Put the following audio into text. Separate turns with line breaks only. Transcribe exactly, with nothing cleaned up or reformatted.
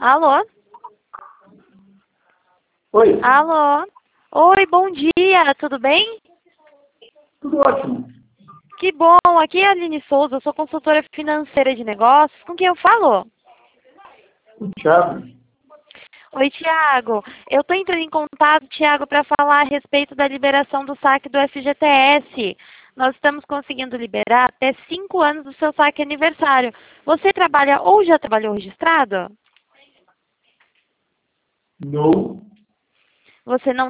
Alô?
Oi,
Alô? Oi, bom dia, tudo bem?
tudo ótimo.
Que bom, aqui é a Aline Souza, eu sou consultora financeira de negócios. Com quem eu falo?
O Thiago,
Oi, Tiago. Eu estou entrando em contato, Tiago, para falar a respeito da liberação do saque do F G T S. Nós estamos conseguindo liberar até cinco anos do seu saque aniversário. Você trabalha ou já trabalhou registrado?
não,
Você não